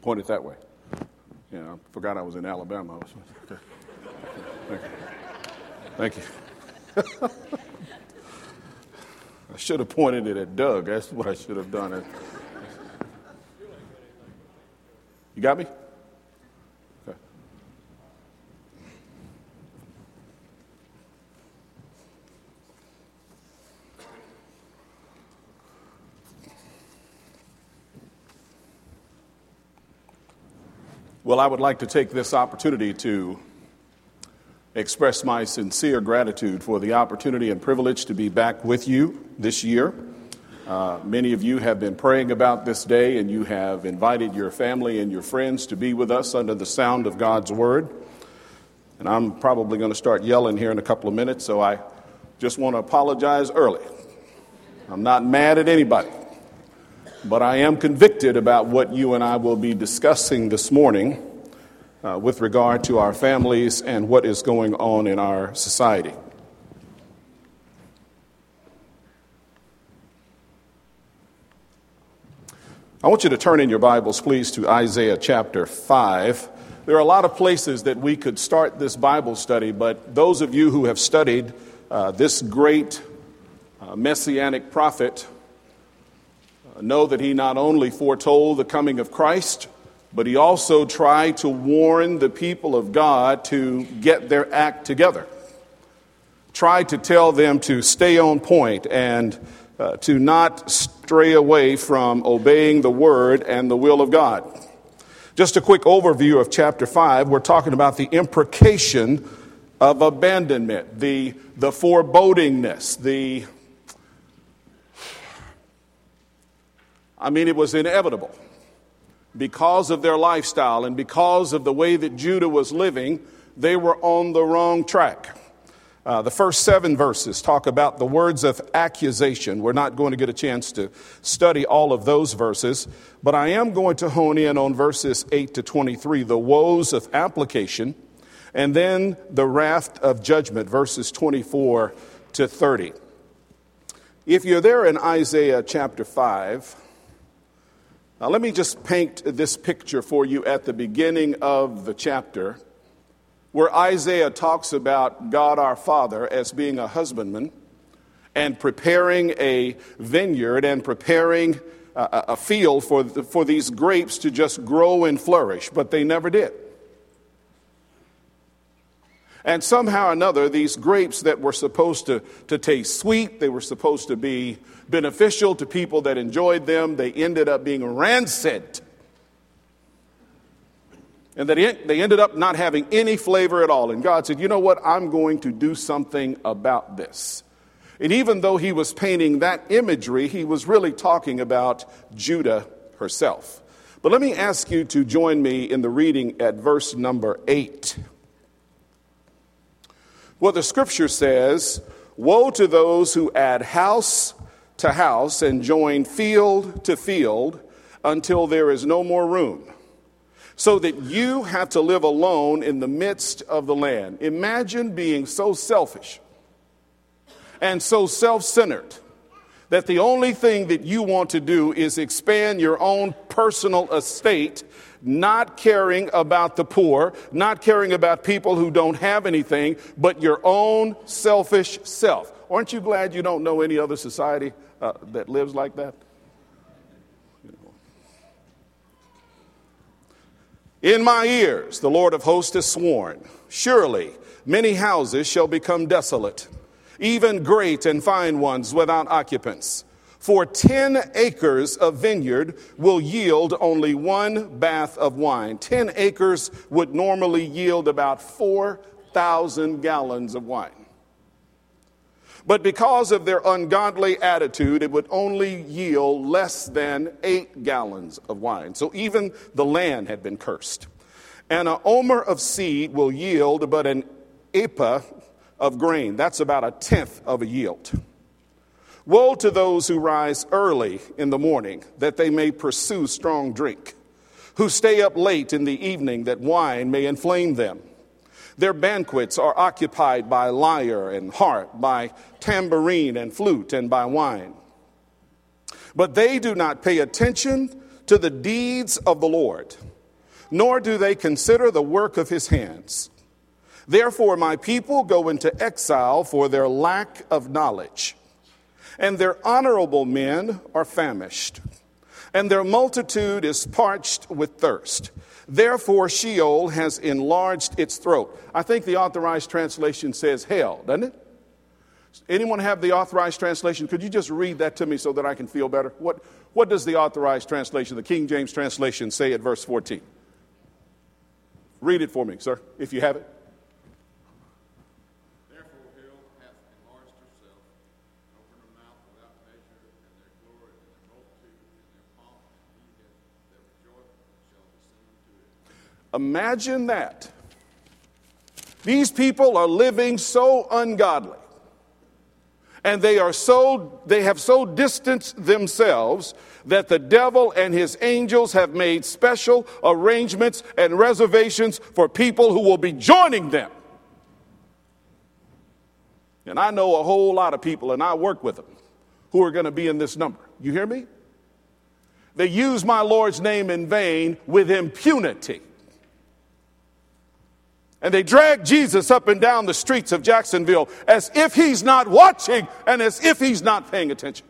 Point it that way. Yeah, I forgot I was in Alabama. Okay. Thank you. I should have pointed it at Doug. That's what I should have done. You got me? Okay. Well, I would like to take this opportunity to express my sincere gratitude for the opportunity and privilege to be back with you this year. Many of you have been praying about this day, and you have invited your family and your friends to be with us under the sound of God's word. And I'm probably going to start yelling here in a couple of minutes, so I just want to apologize early. I'm not mad at anybody, but I am convicted about what you and I will be discussing this morning with regard to our families and what is going on in our society. I want you to turn in your Bibles, please, to Isaiah chapter 5. There are a lot of places that we could start this Bible study, but those of you who have studied this great messianic prophet know that he not only foretold the coming of Christ, but he also tried to warn the people of God to get their act together. Tried to tell them to stay on point and to not stray away from obeying the word and the will of God. Just a quick overview of chapter 5. We're talking about the imprecation of abandonment, the forebodingness, it was inevitable. Because of their lifestyle and because of the way that Judah was living, they were on the wrong track. The first 7 verses talk about the words of accusation. We're not going to get a chance to study all of those verses, but I am going to hone in on verses 8 to 23, the woes of application, and then the wrath of judgment, verses 24 to 30. If you're there in Isaiah chapter 5, now let me just paint this picture for you at the beginning of the chapter, where Isaiah talks about God our Father as being a husbandman and preparing a vineyard and preparing a field for these grapes to just grow and flourish, but they never did. And somehow or another, these grapes that were supposed to taste sweet, they were supposed to be beneficial to people that enjoyed them, they ended up being rancid. And that they ended up not having any flavor at all. And God said, you know what? I'm going to do something about this. And even though he was painting that imagery, he was really talking about Judah herself. But let me ask you to join me in the reading at verse number 8. Well, the scripture says, woe to those who add house to house and join field to field until there is no more room, so that you have to live alone in the midst of the land. Imagine being so selfish and so self-centered that the only thing that you want to do is expand your own personal estate, not caring about the poor, not caring about people who don't have anything, but your own selfish self. Aren't you glad you don't know any other society that lives like that? In my ears, the Lord of hosts has sworn, surely many houses shall become desolate, even great and fine ones without occupants. For 10 acres of vineyard will yield only 1 bath of wine. 10 acres would normally yield about 4,000 gallons of wine. But because of their ungodly attitude, it would only yield less than 8 gallons of wine. So even the land had been cursed. And an omer of seed will yield but an ephah of grain. That's about a tenth of a yield. Woe to those who rise early in the morning, that they may pursue strong drink, who stay up late in the evening, that wine may inflame them. Their banquets are occupied by lyre and harp, by tambourine and flute, and by wine. But they do not pay attention to the deeds of the Lord, nor do they consider the work of his hands. Therefore, my people go into exile for their lack of knowledge, and their honorable men are famished, and their multitude is parched with thirst. Therefore, Sheol has enlarged its throat. I think the Authorized Translation says hell, doesn't it? Anyone have the Authorized Translation? Could you just read that to me so that I can feel better? What does the Authorized Translation, the King James Translation, say at verse 14? Read it for me, sir, if you have it. Therefore, hell hath enlarged herself, and opened her mouth without measure, and their glory and their multitude and their pomp, and he that rejoiceth shall descend to it. Imagine that. These people are living so ungodly. And they have so distanced themselves that the devil and his angels have made special arrangements and reservations for people who will be joining them. And I know a whole lot of people, and I work with them, who are going to be in this number. You hear me? They use my Lord's name in vain with impunity. And they drag Jesus up and down the streets of Jacksonville as if he's not watching and as if he's not paying attention.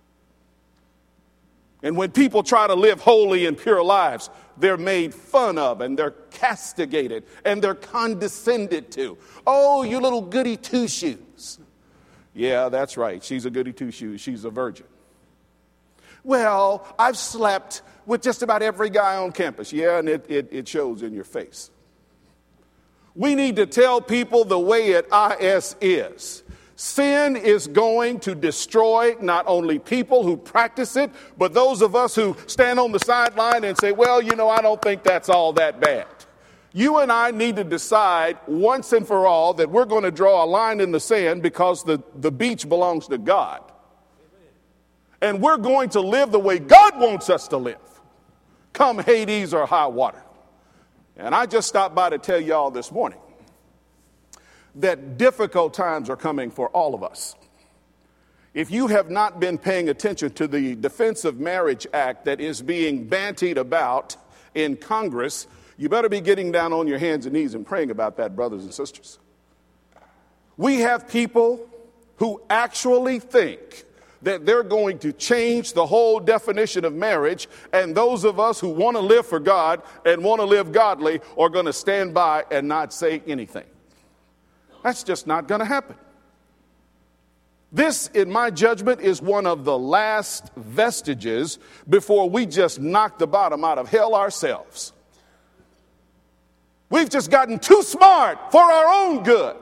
And when people try to live holy and pure lives, they're made fun of and they're castigated and they're condescended to. Oh, you little goody two-shoes. Yeah, that's right. She's a goody two-shoes. She's a virgin. Well, I've slept with just about every guy on campus. Yeah, and it shows in your face. We need to tell people the way it is. Sin is going to destroy not only people who practice it, but those of us who stand on the sideline and say, well, I don't think that's all that bad. You and I need to decide once and for all that we're going to draw a line in the sand because the beach belongs to God. And we're going to live the way God wants us to live, come Hades or high water. And I just stopped by to tell y'all this morning that difficult times are coming for all of us. If you have not been paying attention to the Defense of Marriage Act that is being bantied about in Congress, you better be getting down on your hands and knees and praying about that, brothers and sisters. We have people who actually think that they're going to change the whole definition of marriage, and those of us who want to live for God and want to live godly are going to stand by and not say anything. That's just not going to happen. This, in my judgment, is one of the last vestiges before we just knock the bottom out of hell ourselves. We've just gotten too smart for our own good.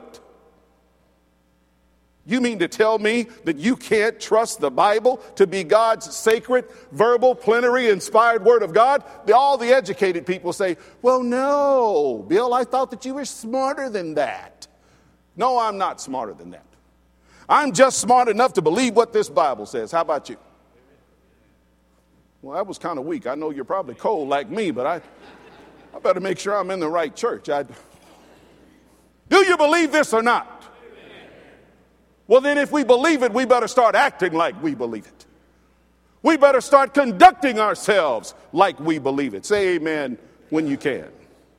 You mean to tell me that you can't trust the Bible to be God's sacred, verbal, plenary, inspired word of God? All the educated people say, well, no, Bill, I thought that you were smarter than that. No, I'm not smarter than that. I'm just smart enough to believe what this Bible says. How about you? Well, that was kind of weak. I know you're probably cold like me, but I better make sure I'm in the right church. Do you believe this or not? Well, then if we believe it, we better start acting like we believe it. We better start conducting ourselves like we believe it. Say amen when you can.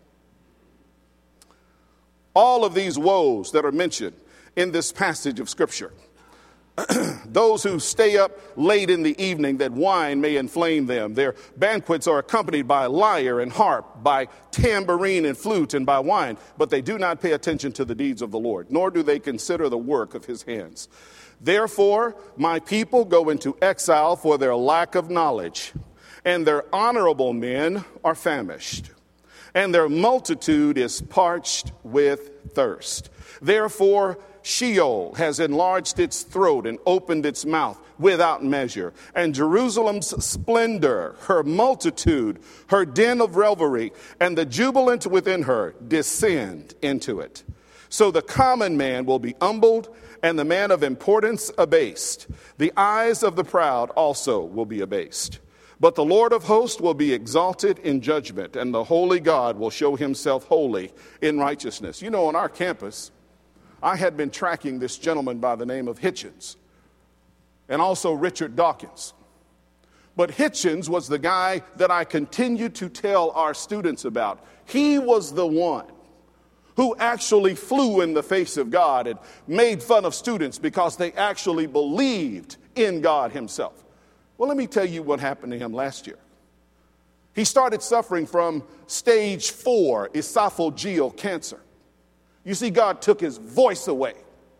All of these woes that are mentioned in this passage of Scripture, those who stay up late in the evening that wine may inflame them. Their banquets are accompanied by lyre and harp, by tambourine and flute, and by wine. But they do not pay attention to the deeds of the Lord, nor do they consider the work of his hands. Therefore, my people go into exile for their lack of knowledge, and their honorable men are famished, and their multitude is parched with thirst. Therefore, Sheol has enlarged its throat and opened its mouth without measure. And Jerusalem's splendor, her multitude, her den of revelry, and the jubilant within her descend into it. So the common man will be humbled, and the man of importance abased. The eyes of the proud also will be abased. But the Lord of hosts will be exalted in judgment, and the holy God will show himself holy in righteousness. You know, on our campus, I had been tracking this gentleman by the name of Hitchens and also Richard Dawkins. But Hitchens was the guy that I continue to tell our students about. He was the one who actually flew in the face of God and made fun of students because they actually believed in God himself. Well, let me tell you what happened to him last year. He started suffering from stage 4 esophageal cancer. You see, God took his voice away.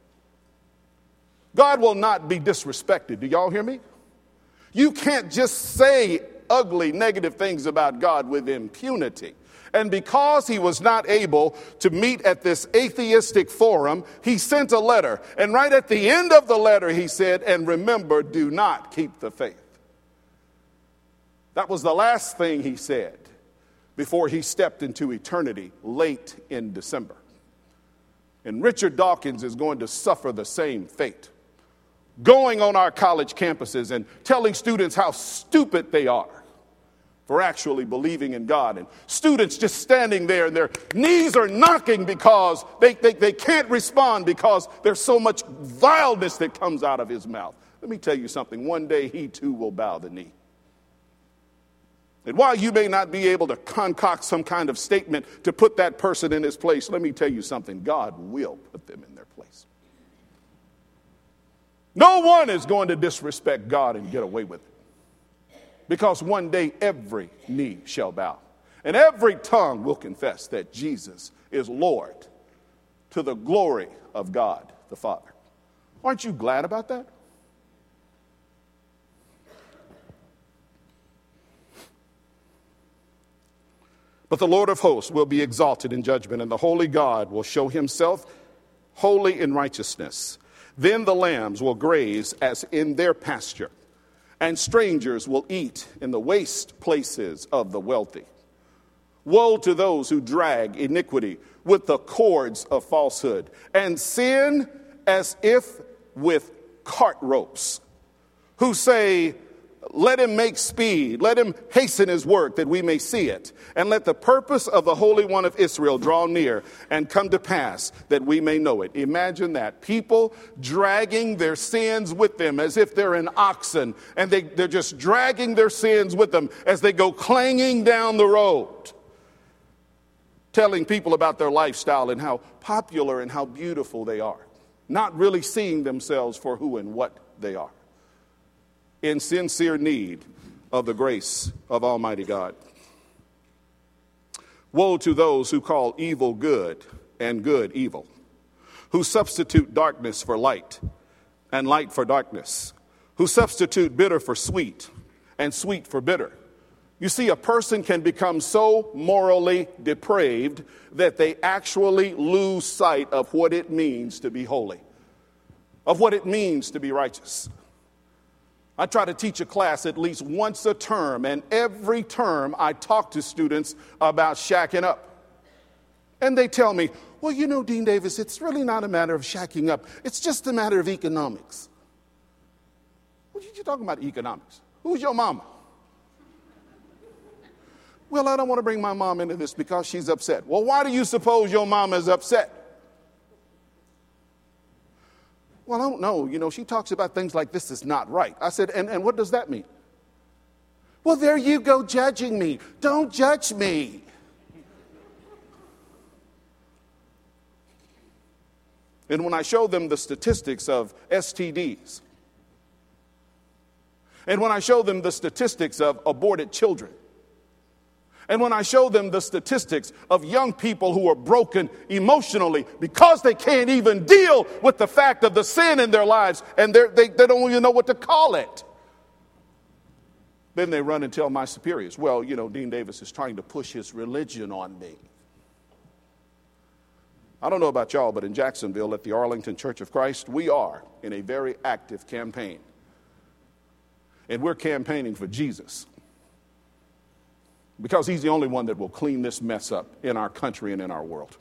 God will not be disrespected. Do y'all hear me? You can't just say ugly, negative things about God with impunity. And because he was not able to meet at this atheistic forum, he sent a letter. And right at the end of the letter, he said, and remember, do not keep the faith. That was the last thing he said before he stepped into eternity late in December. And Richard Dawkins is going to suffer the same fate, going on our college campuses and telling students how stupid they are for actually believing in God. And students just standing there and their knees are knocking because they can't respond because there's so much vileness that comes out of his mouth. Let me tell you something. One day he too will bow the knee. And while you may not be able to concoct some kind of statement to put that person in his place, let me tell you something. God will put them in their place. No one is going to disrespect God and get away with it. Because one day every knee shall bow. And every tongue will confess that Jesus is Lord to the glory of God the Father. Aren't you glad about that? But the Lord of hosts will be exalted in judgment, and the holy God will show himself holy in righteousness. Then the lambs will graze as in their pasture, and strangers will eat in the waste places of the wealthy. Woe to those who drag iniquity with the cords of falsehood, and sin as if with cart ropes, who say, let him make speed, let him hasten his work that we may see it. And let the purpose of the Holy One of Israel draw near and come to pass that we may know it. Imagine that. People dragging their sins with them as if they're an oxen. And they're just dragging their sins with them as they go clanging down the road. Telling people about their lifestyle and how popular and how beautiful they are. Not really seeing themselves for who and what they are. In sincere need of the grace of Almighty God. Woe to those who call evil good and good evil, who substitute darkness for light and light for darkness, who substitute bitter for sweet and sweet for bitter. You see, a person can become so morally depraved that they actually lose sight of what it means to be holy, of what it means to be righteous. I try to teach a class at least once a term, and every term I talk to students about shacking up. And they tell me, well, you know, Dean Davis, it's really not a matter of shacking up. It's just a matter of economics. What are you talking about, economics? Who's your mama? Well, I don't want to bring my mom into this because she's upset. Well, why do you suppose your mama is upset? Well, I don't know. You know, she talks about things like this is not right. I said, and what does that mean? Well, there you go judging me. Don't judge me. And when I show them the statistics of STDs, and when I show them the statistics of aborted children, and when I show them the statistics of young people who are broken emotionally because they can't even deal with the fact of the sin in their lives and they don't even know what to call it. Then they run and tell my superiors, well, you know, Dean Davis is trying to push his religion on me. I don't know about y'all, but in Jacksonville at the Arlington Church of Christ, we are in a very active campaign. And we're campaigning for Jesus. Because he's the only one that will clean this mess up in our country and in our world.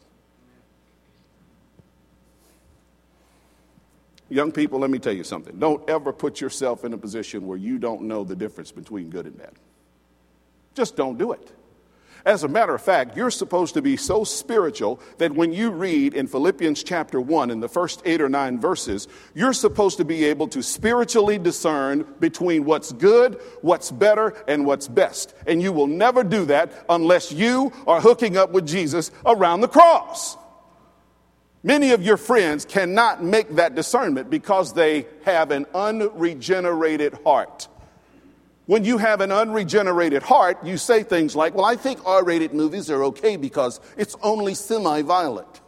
Young people, let me tell you something. Don't ever put yourself in a position where you don't know the difference between good and bad. Just don't do it. As a matter of fact, you're supposed to be so spiritual that when you read in Philippians chapter 1, in the first 8 or 9 verses, you're supposed to be able to spiritually discern between what's good, what's better, and what's best. And you will never do that unless you are hooking up with Jesus around the cross. Many of your friends cannot make that discernment because they have an unregenerated heart. When you have an unregenerated heart, you say things like, well, I think R-rated movies are okay because it's only semi-violent.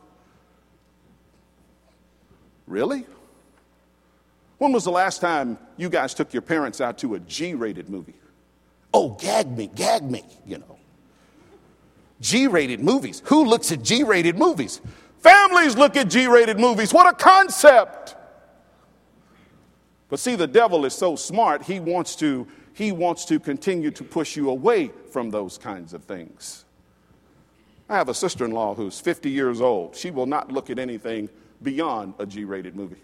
Really? When was the last time you guys took your parents out to a G-rated movie? Oh, gag me, you know. G-rated movies. Who looks at G-rated movies? Families look at G-rated movies. What a concept. But see, the devil is so smart, he wants to continue to push you away from those kinds of things. I have a sister-in-law who's 50 years old. She will not look at anything beyond a G-rated movie.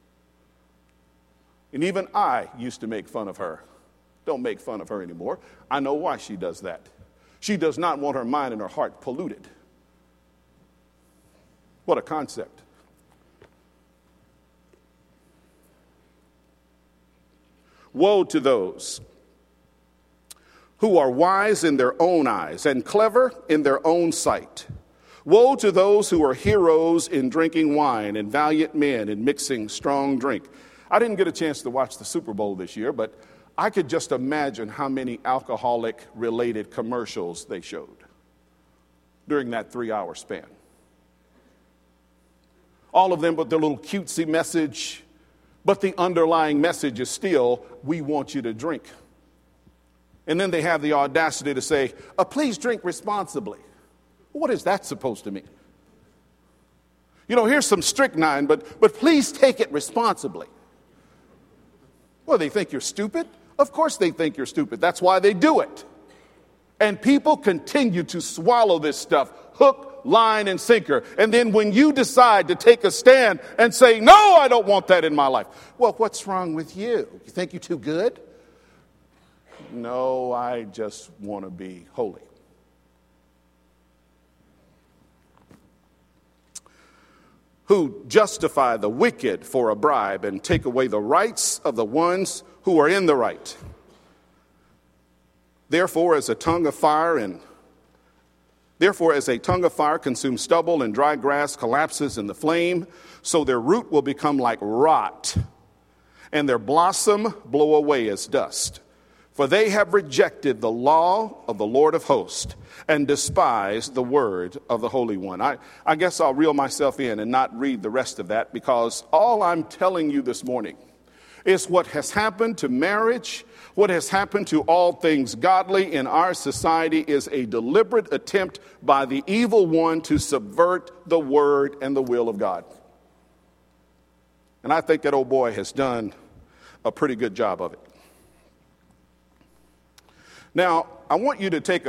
And even I used to make fun of her. Don't make fun of her anymore. I know why she does that. She does not want her mind and her heart polluted. What a concept. Woe to those who are wise in their own eyes and clever in their own sight. Woe to those who are heroes in drinking wine and valiant men in mixing strong drink. I didn't get a chance to watch the Super Bowl this year, but I could just imagine how many alcoholic-related commercials they showed during that 3-hour span. All of them with their little cutesy message, but the underlying message is still, we want you to drink. And then they have the audacity to say, please drink responsibly. What is that supposed to mean? You know, here's some strychnine, but please take it responsibly. Well, they think you're stupid? Of course they think you're stupid. That's why they do it. And people continue to swallow this stuff, hook, line, and sinker. And then when you decide to take a stand and say, no, I don't want that in my life. Well, what's wrong with you? You think you're too good? No, I just want to be holy. Who justify the wicked for a bribe and take away the rights of the ones who are in the right. Therefore, as a tongue of fire consumes stubble and dry grass collapses in the flame, so their root will become like rot, and their blossom blow away as dust. For they have rejected the law of the Lord of hosts and despised the word of the Holy One. I guess I'll reel myself in and not read the rest of that, because all I'm telling you this morning is what has happened to marriage, what has happened to all things godly in our society is a deliberate attempt by the evil one to subvert the word and the will of God. And I think that old boy has done a pretty good job of it. Now, I want you to take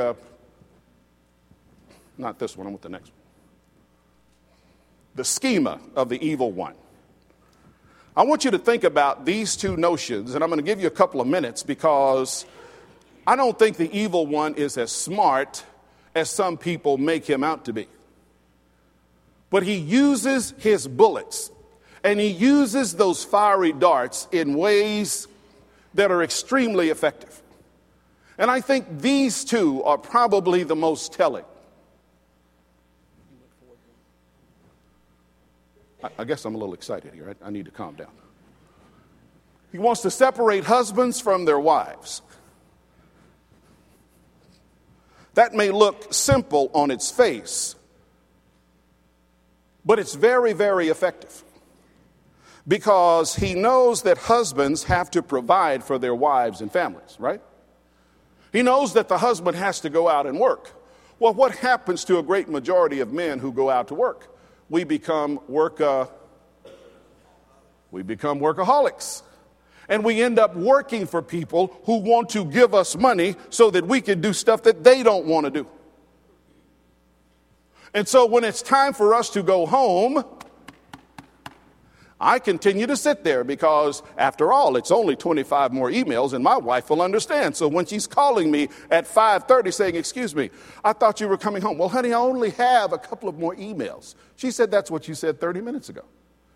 not this one, I want the next one. The schema of the evil one. I want you to think about these two notions, and I'm going to give you a couple of minutes because I don't think the evil one is as smart as some people make him out to be. But he uses his bullets, and he uses those fiery darts in ways that are extremely effective. And I think these two are probably the most telling. I guess I'm a little excited here. I need to calm down. He wants to separate husbands from their wives. That may look simple on its face, but it's very, very effective. Because he knows that husbands have to provide for their wives and families, right? He knows that the husband has to go out and work. Well, what happens to a great majority of men who go out to work? We become workaholics. And we end up working for people who want to give us money so that we can do stuff that they don't want to do. And so when it's time for us to go home, I continue to sit there because, after all, it's only 25 more emails, and my wife will understand. So when she's calling me at 5:30 saying, excuse me, I thought you were coming home. Well, honey, I only have a couple of more emails. She said, that's what you said 30 minutes ago.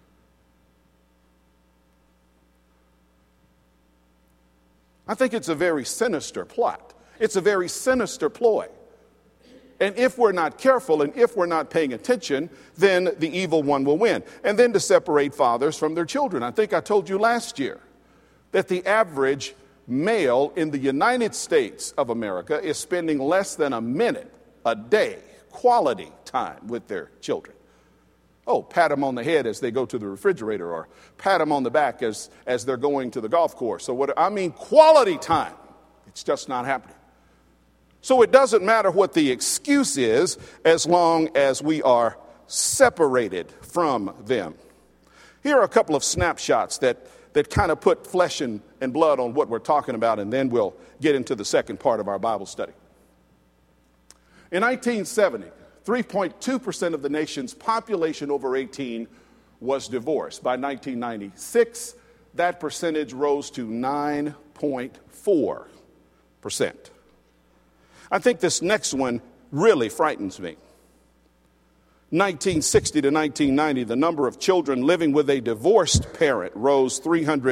I think it's a very sinister plot. It's a very sinister ploy. And if we're not careful and if we're not paying attention, then the evil one will win. And then to separate fathers from their children. I think I told you last year that the average male in the United States of America is spending less than a minute a day, quality time with their children. Oh, pat them on the head as they go to the refrigerator, or pat them on the back as they're going to the golf course. So quality time. It's just not happening. So it doesn't matter what the excuse is as long as we are separated from them. Here are a couple of snapshots that kind of put flesh and blood on what we're talking about, and then we'll get into the second part of our Bible study. In 1970, 3.2% of the nation's population over 18 was divorced. By 1996, that percentage rose to 9.4%. I think this next one really frightens me. 1960 to 1990, the number of children living with a divorced parent rose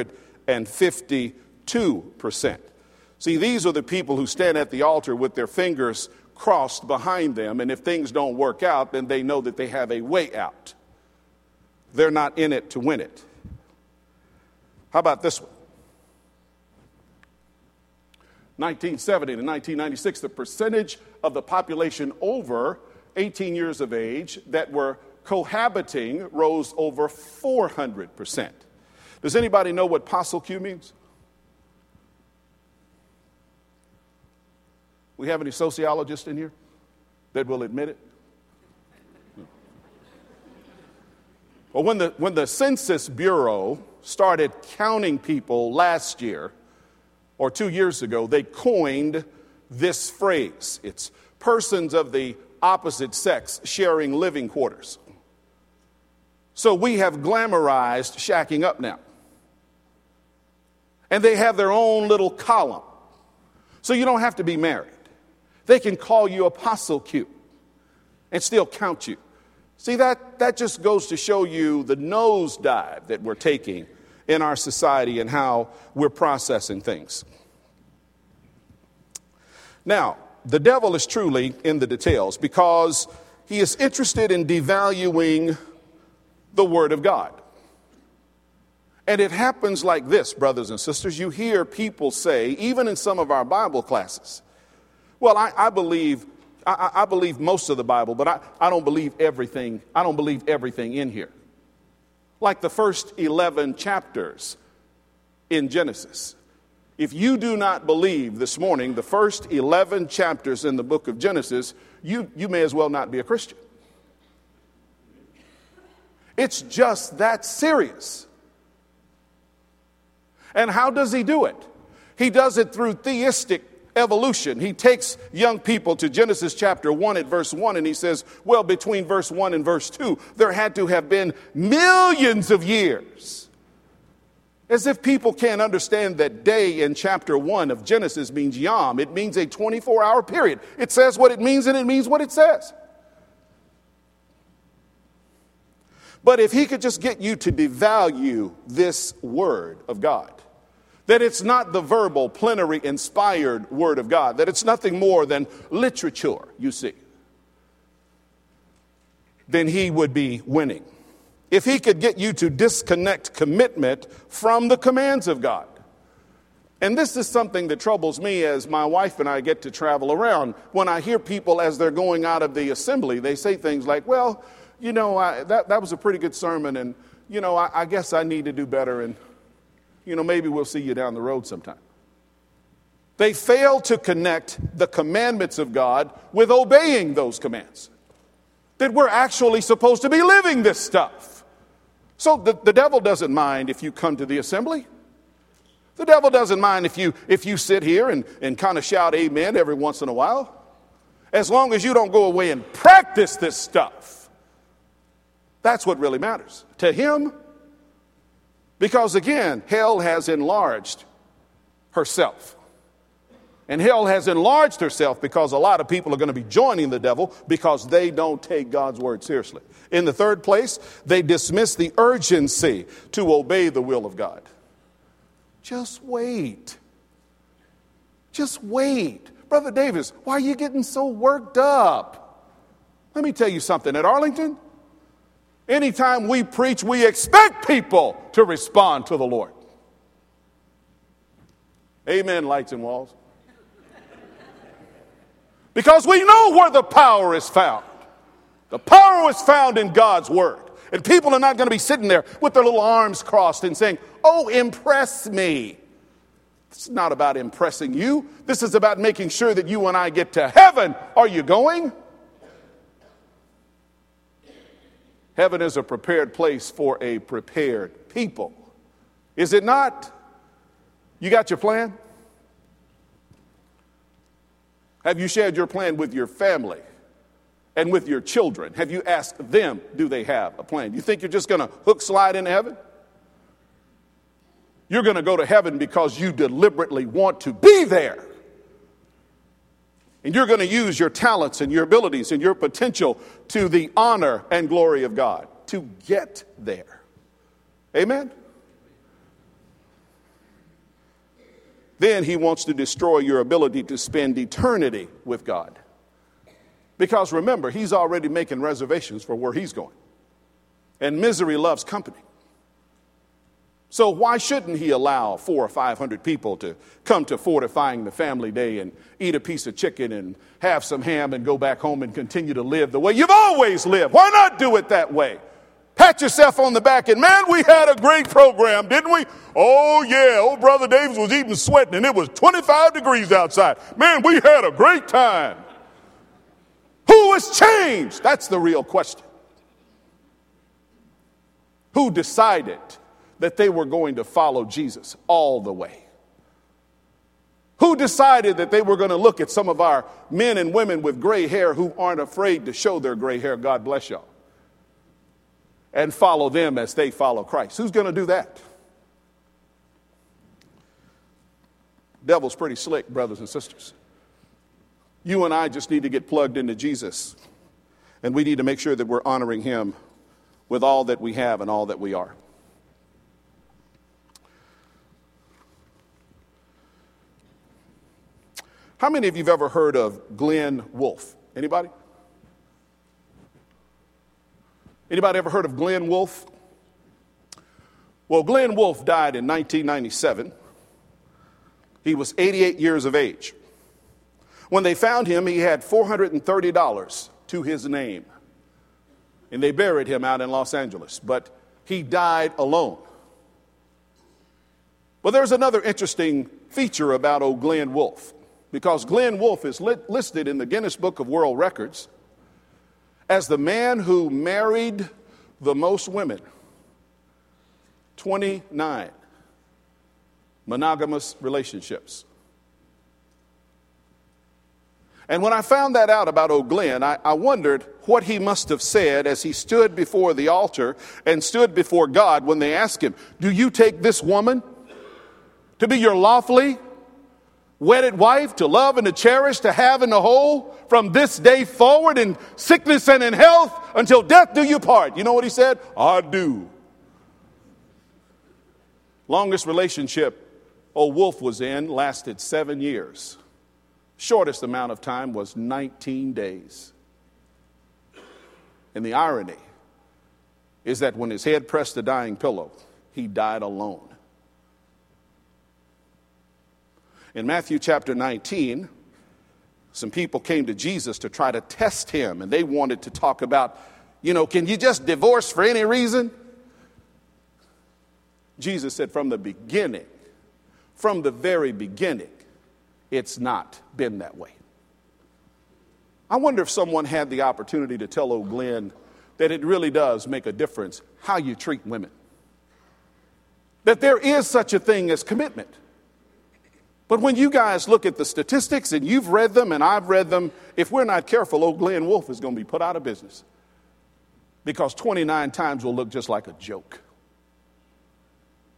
352%. See, these are the people who stand at the altar with their fingers crossed behind them, and if things don't work out, then they know that they have a way out. They're not in it to win it. How about this one? 1970 to 1996, the percentage of the population over 18 years of age that were cohabiting rose over 400%. Does anybody know what Apostle Q means? We have any sociologists in here that will admit it? Well, when the Census Bureau started counting people last year, or 2 years ago, they coined this phrase. It's persons of the opposite sex sharing living quarters. So we have glamorized shacking up now. And they have their own little column. So you don't have to be married. They can call you Apostle Q and still count you. See, that just goes to show you the nosedive that we're taking in our society and how we're processing things. Now, the devil is truly in the details because he is interested in devaluing the Word of God. And it happens like this, brothers and sisters. You hear people say, even in some of our Bible classes, well, I believe most of the Bible, but I don't believe everything. I don't believe everything in here. Like the first 11 chapters in Genesis. If you do not believe this morning the first 11 chapters in the book of Genesis, you may as well not be a Christian. It's just that serious. And how does he do it? He does it through theistic evolution. He takes young people to Genesis chapter 1 at verse 1, and he says, well, between verse 1 and verse 2, there had to have been millions of years. As if people can't understand that day in chapter 1 of Genesis means yom. It means a 24-hour period. It says what it means, and it means what it says. But if he could just get you to devalue this word of God, that it's not the verbal, plenary, inspired word of God, that it's nothing more than literature, you see, then he would be winning. If he could get you to disconnect commitment from the commands of God. And this is something that troubles me as my wife and I get to travel around. When I hear people as they're going out of the assembly, they say things like, well, you know, that was a pretty good sermon, and, you know, I guess I need to do better, and, you know, maybe we'll see you down the road sometime. They fail to connect the commandments of God with obeying those commands. That we're actually supposed to be living this stuff. So the devil doesn't mind if you come to the assembly. The devil doesn't mind if you sit here and kind of shout amen every once in a while. As long as you don't go away and practice this stuff. That's what really matters. To him, Because again, hell has enlarged herself. And hell has enlarged herself because a lot of people are going to be joining the devil because they don't take God's word seriously. In the third place, they dismiss the urgency to obey the will of God. Just wait. Just wait. Brother Davis, why are you getting so worked up? Let me tell you something. At Arlington, anytime we preach, we expect people to respond to the Lord. Amen, lights and walls. Because we know where the power is found. The power is found in God's word. And people are not going to be sitting there with their little arms crossed and saying, oh, impress me. It's not about impressing you. This is about making sure that you and I get to heaven. Are you going? Heaven is a prepared place for a prepared people. Is it not? You got your plan? Have you shared your plan with your family and with your children? Have you asked them, do they have a plan? You think you're just going to hook slide into heaven? You're going to go to heaven because you deliberately want to be there. And you're going to use your talents and your abilities and your potential to the honor and glory of God to get there. Amen? Then he wants to destroy your ability to spend eternity with God. Because remember, he's already making reservations for where he's going. And misery loves company. So why shouldn't he allow 400 or 500 people to come to Fortifying the Family Day and eat a piece of chicken and have some ham and go back home and continue to live the way you've always lived? Why not do it that way? Pat yourself on the back and, man, we had a great program, didn't we? Oh, yeah, old Brother Davis was even sweating and it was 25 degrees outside. Man, we had a great time. Who has changed? That's the real question. Who decided that they were going to follow Jesus all the way? Who decided that they were going to look at some of our men and women with gray hair who aren't afraid to show their gray hair, God bless y'all, and follow them as they follow Christ? Who's going to do that? Devil's pretty slick, brothers and sisters. You and I just need to get plugged into Jesus, and we need to make sure that we're honoring him with all that we have and all that we are. How many of you have ever heard of Glenn Wolfe? Anybody? Anybody ever heard of Glenn Wolfe? Well, Glenn Wolfe died in 1997. He was 88 years of age. When they found him, he had $430 to his name. And they buried him out in Los Angeles. But he died alone. Well, there's another interesting feature about old Glenn Wolfe. Because Glenn Wolfe is listed in the Guinness Book of World Records as the man who married the most women. 29 monogamous relationships. And when I found that out about old Glenn, I wondered what he must have said as he stood before the altar and stood before God when they asked him, do you take this woman to be your lawfully wedded wife, to love and to cherish, to have and to hold from this day forward in sickness and in health until death do you part? You know what he said? I do. Longest relationship old Wolfe was in lasted 7 years. Shortest amount of time was 19 days. And the irony is that when his head pressed the dying pillow, he died alone. In Matthew chapter 19, some people came to Jesus to try to test him, and they wanted to talk about, can you just divorce for any reason? Jesus said from the beginning, from the very beginning, it's not been that way. I wonder if someone had the opportunity to tell old Glenn that it really does make a difference how you treat women. That there is such a thing as commitment. But when you guys look at the statistics, and you've read them and I've read them, if we're not careful, old Glenn Wolfe is going to be put out of business. Because 29 times will look just like a joke.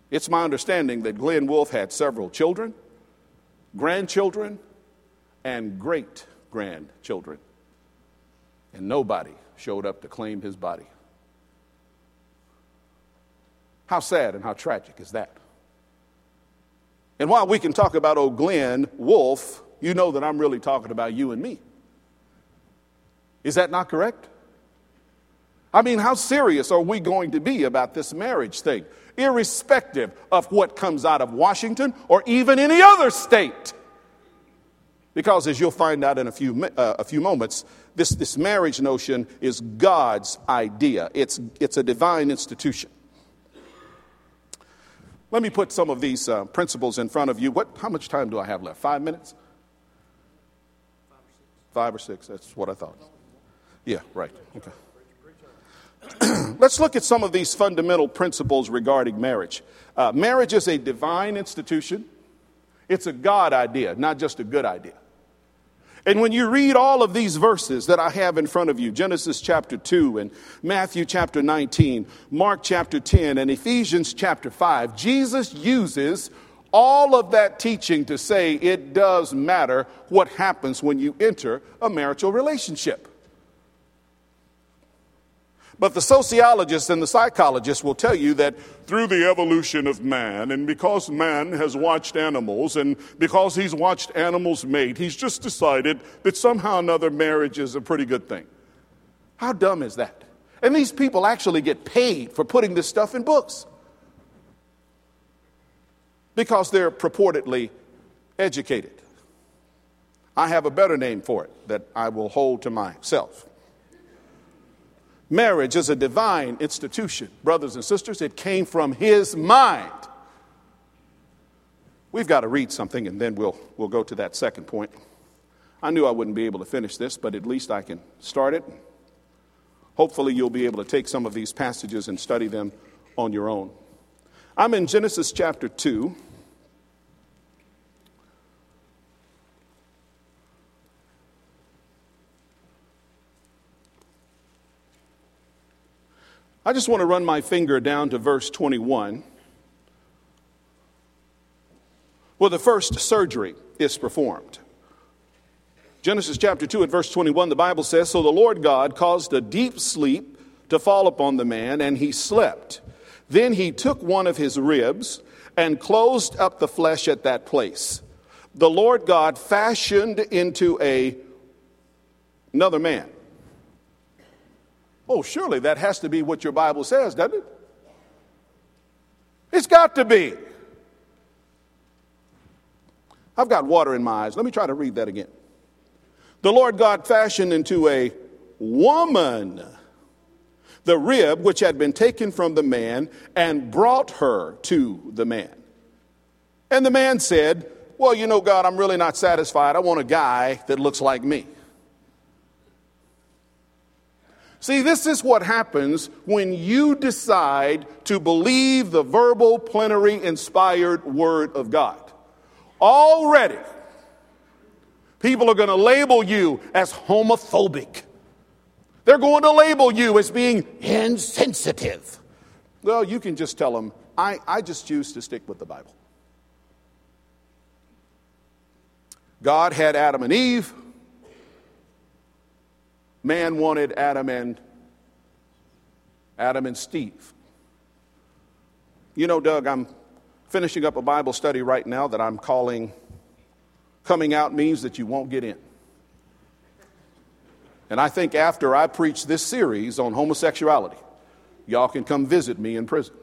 It's my understanding that Glenn Wolfe had several children, grandchildren, and great-grandchildren. And nobody showed up to claim his body. How sad and how tragic is that? And while we can talk about old Glenn Wolfe, you know that I'm really talking about you and me. Is that not correct? I mean, how serious are we going to be about this marriage thing, irrespective of what comes out of Washington or even any other state? Because as you'll find out in a few moments, this marriage notion is God's idea. It's a divine institution. Let me put some of these principles in front of you. How much time do I have left? 5 minutes? 5 or 6. That's what I thought. Yeah, right. Okay. Let's look at some of these fundamental principles regarding marriage. Marriage is a divine institution. It's a God idea, not just a good idea. And when you read all of these verses that I have in front of you, Genesis chapter 2 and Matthew chapter 19, Mark chapter 10 and Ephesians chapter 5, Jesus uses all of that teaching to say it does matter what happens when you enter a marital relationship. But the sociologists and the psychologists will tell you that through the evolution of man, and because man has watched animals, and because he's watched animals mate, he's just decided that somehow or another marriage is a pretty good thing. How dumb is that? And these people actually get paid for putting this stuff in books because they're purportedly educated. I have a better name for it that I will hold to myself. Marriage is a divine institution. Brothers and sisters, it came from his mind. We've got to read something, and then we'll go to that second point. I knew I wouldn't be able to finish this, but at least I can start it. Hopefully you'll be able to take some of these passages and study them on your own. I'm in Genesis chapter 2. I just want to run my finger down to verse 21, where the first surgery is performed. Genesis chapter 2 and verse 21, the Bible says, "So the Lord God caused a deep sleep to fall upon the man, and he slept. Then he took one of his ribs and closed up the flesh at that place. The Lord God fashioned into another man." Oh, surely that has to be what your Bible says, doesn't it? It's got to be. I've got water in my eyes. Let me try to read that again. The Lord God fashioned into a woman the rib which had been taken from the man and brought her to the man. And the man said, "Well, you know, God, I'm really not satisfied. I want a guy that looks like me." See, this is what happens when you decide to believe the verbal, plenary, inspired word of God. Already, people are going to label you as homophobic. They're going to label you as being insensitive. Well, you can just tell them, I just choose to stick with the Bible. God had Adam and Eve. Man wanted Adam and Steve. You know, Doug, I'm finishing up a Bible study right now that I'm calling "Coming Out Means That You Won't Get In." And I think after I preach this series on homosexuality, y'all can come visit me in prison.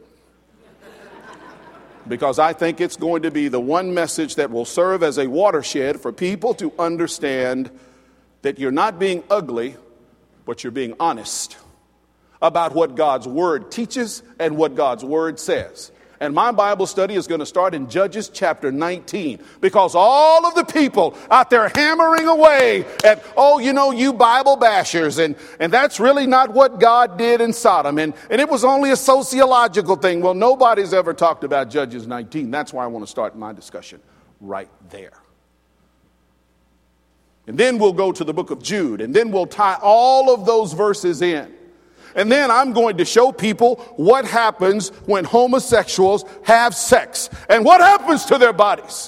Because I think it's going to be the one message that will serve as a watershed for people to understand that you're not being ugly, but you're being honest about what God's word teaches and what God's word says. And my Bible study is going to start in Judges chapter 19, because all of the people out there hammering away at, oh, you know, you Bible bashers, and that's really not what God did in Sodom, and it was only a sociological thing. Well, nobody's ever talked about Judges 19. That's why I want to start my discussion right there. And then we'll go to the book of Jude, and then we'll tie all of those verses in. And then I'm going to show people what happens when homosexuals have sex and what happens to their bodies.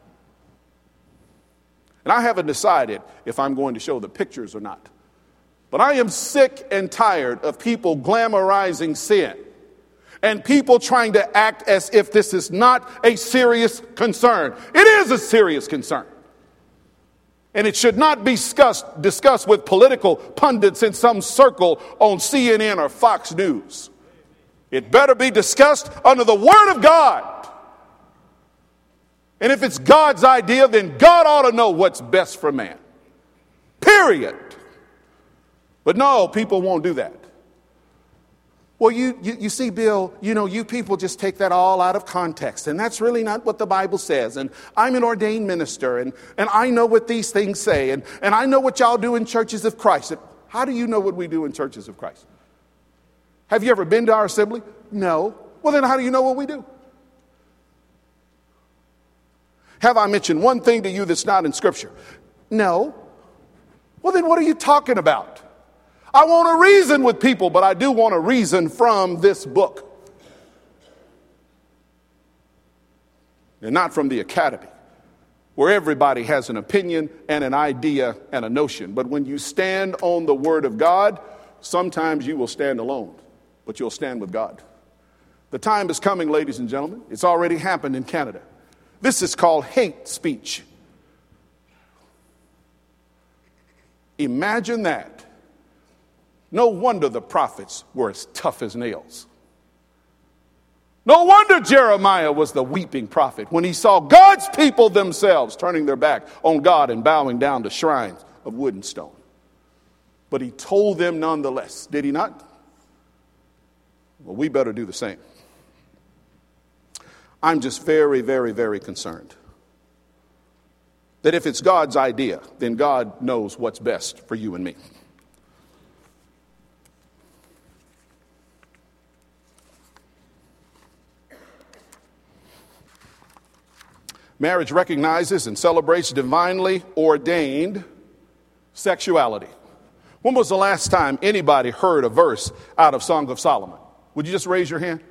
And I haven't decided if I'm going to show the pictures or not. But I am sick and tired of people glamorizing sin and people trying to act as if this is not a serious concern. It is a serious concern. And it should not be discussed with political pundits in some circle on CNN or Fox News. It better be discussed under the Word of God. And if it's God's idea, then God ought to know what's best for man. Period. But no, people won't do that. Well, you see, Bill, you people just take that all out of context. And that's really not what the Bible says. And I'm an ordained minister. And I know what these things say. And I know what y'all do in churches of Christ. How do you know what we do in churches of Christ? Have you ever been to our assembly? No. Well, then how do you know what we do? Have I mentioned one thing to you that's not in Scripture? No. Well, then what are you talking about? I want to reason with people, but I do want to reason from this book. And not from the academy, where everybody has an opinion and an idea and a notion. But when you stand on the Word of God, sometimes you will stand alone, but you'll stand with God. The time is coming, ladies and gentlemen. It's already happened in Canada. This is called hate speech. Imagine that. No wonder the prophets were as tough as nails. No wonder Jeremiah was the weeping prophet when he saw God's people themselves turning their back on God and bowing down to shrines of wood and stone. But he told them nonetheless, did he not? Well, we better do the same. I'm just very, very, very concerned that if it's God's idea, then God knows what's best for you and me. Marriage recognizes and celebrates divinely ordained sexuality. When was the last time anybody heard a verse out of Song of Solomon? Would you just raise your hand?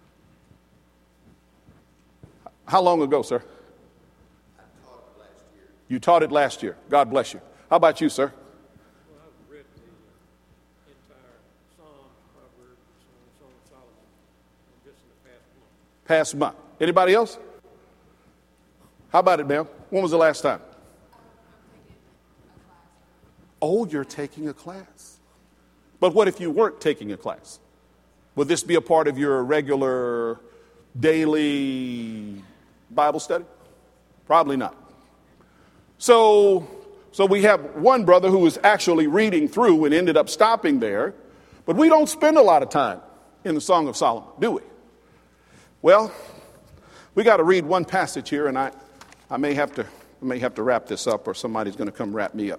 How long ago, sir? I taught it last year. You taught it last year. God bless you. How about you, sir? Well, I've read the entire Psalm, Proverbs, and Song of Solomon just in the past month. Past month. Anybody else? How about it, ma'am? When was the last time? Oh, you're taking a class. But what if you weren't taking a class? Would this be a part of your regular daily Bible study? Probably not. So we have one brother who was actually reading through and ended up stopping there. But we don't spend a lot of time in the Song of Solomon, do we? Well, we got to read one passage here, and I may have to wrap this up, or somebody's going to come wrap me up.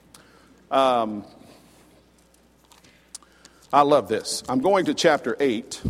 I love this. I'm going to chapter 8.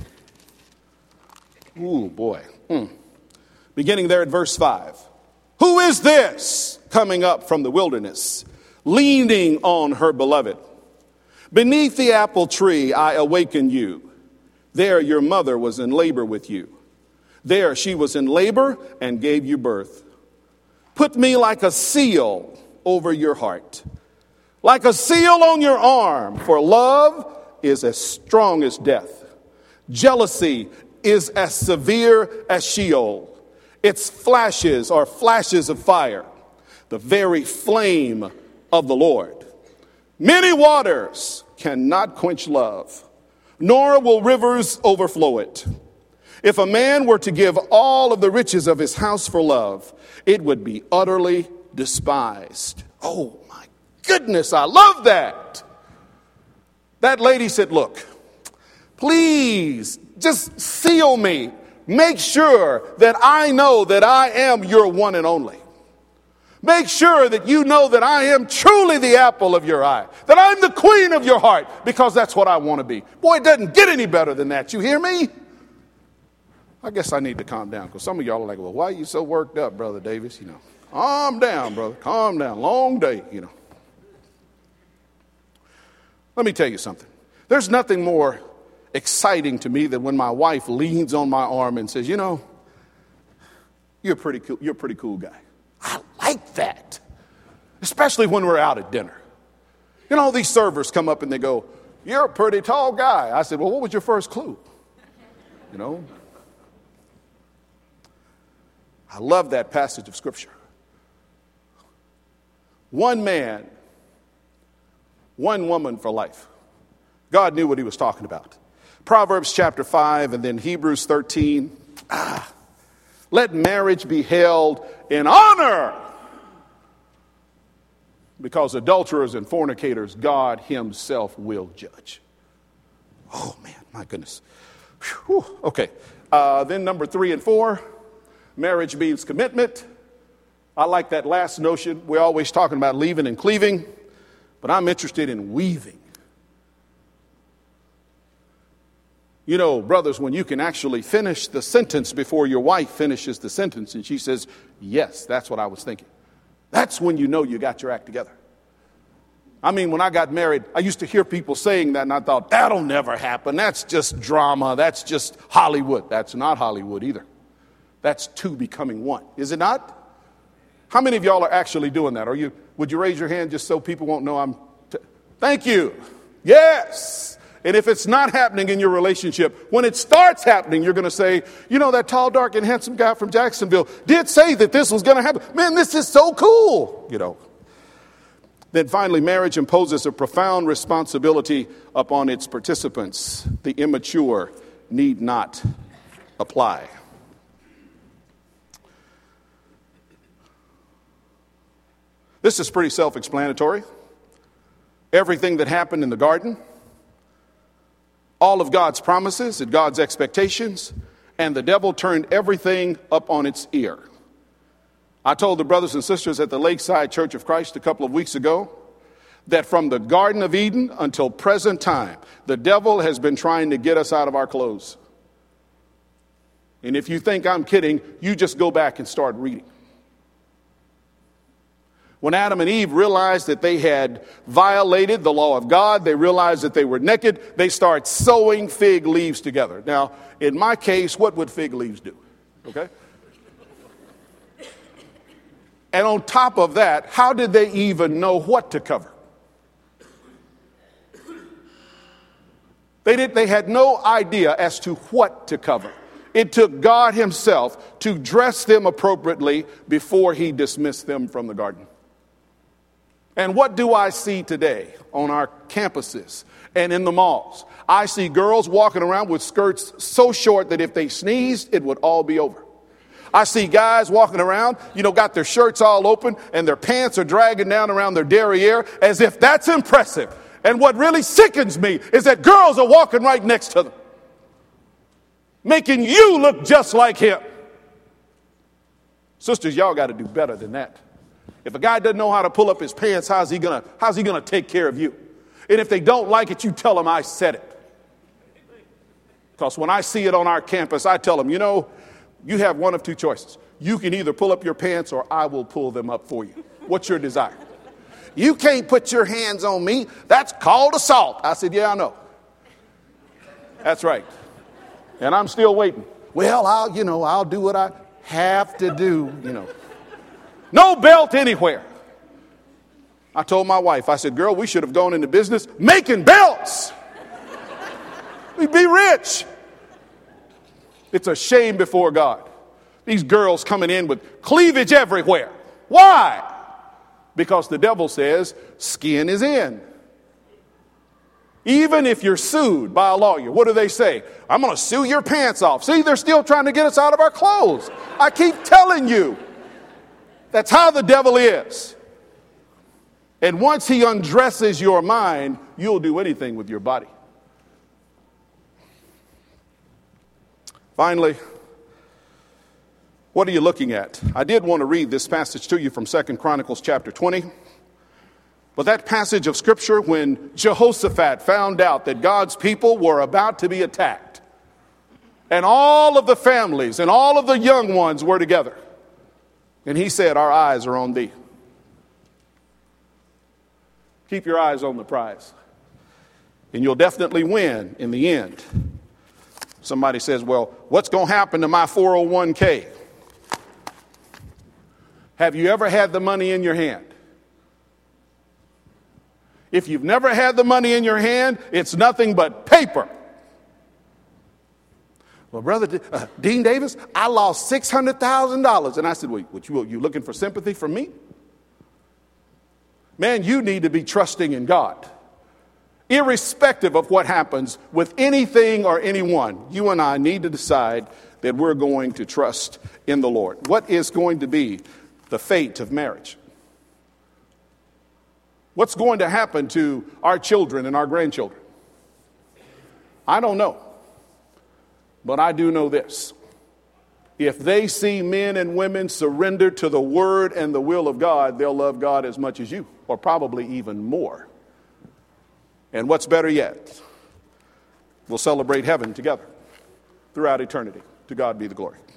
Ooh, boy. Beginning there at verse 5. Who is this coming up from the wilderness, leaning on her beloved? Beneath the apple tree I awakened you. There your mother was in labor with you. There she was in labor and gave you birth. Put me like a seal over your heart, like a seal on your arm, for love is as strong as death. Jealousy is as severe as Sheol. Its flashes are flashes of fire, the very flame of the Lord. Many waters cannot quench love, nor will rivers overflow it. If a man were to give all of the riches of his house for love, it would be utterly despised. Oh my goodness, I love that. That lady said, look, please just seal me. Make sure that I know that I am your one and only. Make sure that you know that I am truly the apple of your eye, that I'm the queen of your heart, because that's what I want to be. Boy, it doesn't get any better than that. You hear me? I guess I need to calm down, because some of y'all are like, well, why are you so worked up, Brother Davis? Calm down, brother. Calm down. Long day, Let me tell you something. There's nothing more exciting to me than when my wife leans on my arm and says, you know, you're a pretty cool guy. I like that, especially when we're out at dinner. You know, these servers come up and they go, you're a pretty tall guy. I said, well, what was your first clue? You know, I love that passage of Scripture. One man, one woman for life. God knew what he was talking about. Proverbs chapter 5 and then Hebrews 13. Let marriage be held in honor, because adulterers and fornicators, God himself will judge. Oh, man, my goodness. Whew. Okay. Then number 3 and 4, marriage means commitment. I like that last notion. We're always talking about leaving and cleaving, but I'm interested in weaving. You know, brothers, when you can actually finish the sentence before your wife finishes the sentence and she says, yes, that's what I was thinking. That's when you know you got your act together. I mean, when I got married, I used to hear people saying that and I thought, that'll never happen. That's just drama. That's just Hollywood. That's not Hollywood either. That's two becoming one. Is it not? How many of y'all are actually doing that? Would you raise your hand just so people won't know Thank you. Yes. And if it's not happening in your relationship, when it starts happening, you're going to say, you know, that tall, dark, and handsome guy from Jacksonville did say that this was going to happen. Man, this is so cool, you know. Then finally, marriage imposes a profound responsibility upon its participants. The immature need not apply. This is pretty self-explanatory. Everything that happened in the garden, all of God's promises and God's expectations, and the devil turned everything up on its ear. I told the brothers and sisters at the Lakeside Church of Christ a couple of weeks ago that from the Garden of Eden until present time, the devil has been trying to get us out of our clothes. And if you think I'm kidding, you just go back and start reading. When Adam and Eve realized that they had violated the law of God, they realized that they were naked, they start sewing fig leaves together. Now, in my case, what would fig leaves do? Okay? And on top of that, how did they even know what to cover? They had no idea as to what to cover. It took God himself to dress them appropriately before he dismissed them from the garden. And what do I see today on our campuses and in the malls? I see girls walking around with skirts so short that if they sneezed, it would all be over. I see guys walking around, got their shirts all open and their pants are dragging down around their derriere as if that's impressive. And what really sickens me is that girls are walking right next to them, making you look just like him. Sisters, y'all got to do better than that. If a guy doesn't know how to pull up his pants, how's he gonna take care of you? And if they don't like it, you tell them I said it. Because when I see it on our campus, I tell them, you have one of two choices. You can either pull up your pants or I will pull them up for you. What's your desire? You can't put your hands on me. That's called assault. I said, yeah, I know. That's right. And I'm still waiting. Well, I'll do what I have to do, No belt anywhere. I told my wife, I said, girl, we should have gone into business making belts. We'd be rich. It's a shame before God. These girls coming in with cleavage everywhere. Why? Because the devil says skin is in. Even if you're sued by a lawyer, what do they say? I'm going to sue your pants off. See, they're still trying to get us out of our clothes. I keep telling you. That's how the devil is. And once he undresses your mind, you'll do anything with your body. Finally, what are you looking at? I did want to read this passage to you from 2 Chronicles chapter 20. But that passage of Scripture, when Jehoshaphat found out that God's people were about to be attacked, and all of the families and all of the young ones were together, and he said, our eyes are on thee. Keep your eyes on the prize. And you'll definitely win in the end. Somebody says, well, what's going to happen to my 401k? Have you ever had the money in your hand? If you've never had the money in your hand, it's nothing but paper. Well, Brother Dean Davis, I lost $600,000. And I said, wait, you looking for sympathy from me? Man, you need to be trusting in God. Irrespective of what happens with anything or anyone, you and I need to decide that we're going to trust in the Lord. What is going to be the fate of marriage? What's going to happen to our children and our grandchildren? I don't know. But I do know this. If they see men and women surrender to the word and the will of God, they'll love God as much as you, or probably even more. And what's better yet, we'll celebrate heaven together throughout eternity. To God be the glory.